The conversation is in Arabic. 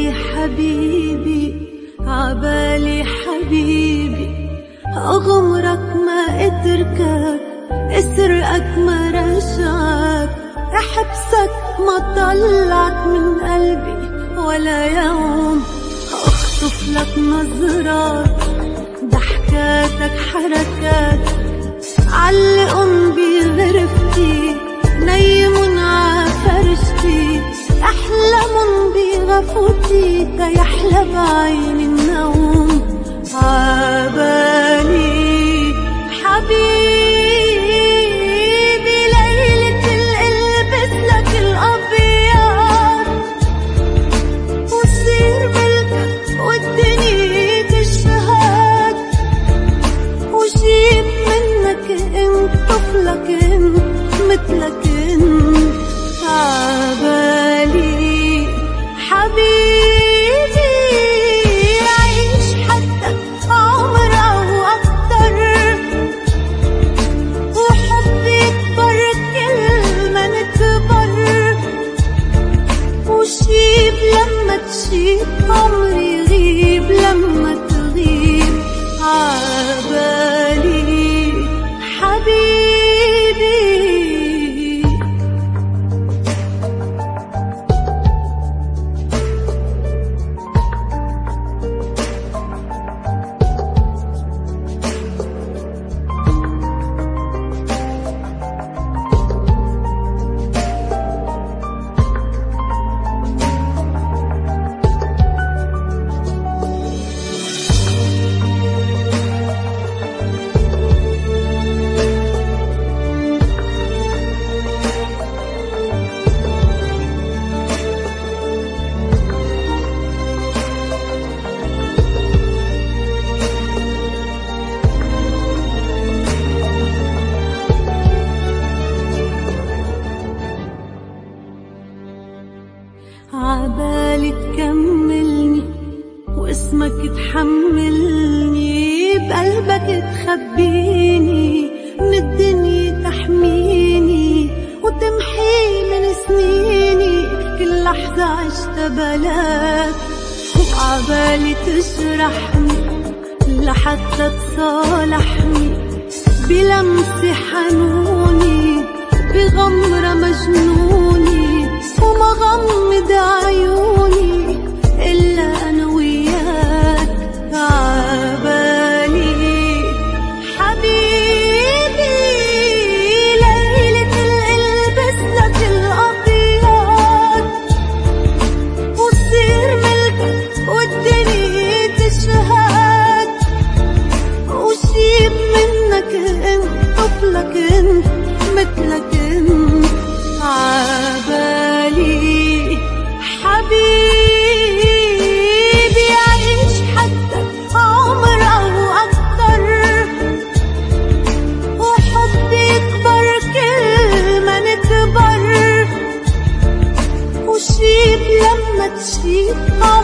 عبالي حبيبي، عبالي حبيبي، أغمرك ما أتركك، أسرقك ما رجعك، أحبسك ما طلعك من قلبي ولا يوم، أخطف لك نظرات، ضحكاتك حركات، علقن بغرفتي، نيمن عفرشتي، أحلمن بغفوتي، تيحلى بعين النوم. عبالي حبيبي ليلة القلبس لك الأبيض، وصير ملكك والدنيا تشهد، وجيب منك انت طفلك انت مثلك انت. عبالي حبيبي عيش حتى عمر أو أكتر، وحبي يكبر كل ما نكبر، وشيب لما تشيب عمري يغيب لما تغيب. عبالي حبيبي. عبالي تكملني واسمك تحملني، بقلبك تخبيني، من الدنيا تحميني، وتمحي من سنيني كل لحظة عشتها بلاك. وعبالي تجرحني لحتى تصالحني، بلمسة حنوني، بغمرة مجنوني، وما غمض عيوني إلا أنا وياك. عبالي حبيبي ليلة القلبس لك الأبيض، وصير ملكك والدنيا تشهد، وجيب منك انت طفلك انت مثلك انت. عبالي حبيبي عيش حتى عمر أو أكتر، وحبي يكبر كل ما نكبر، وشيب لما تشيب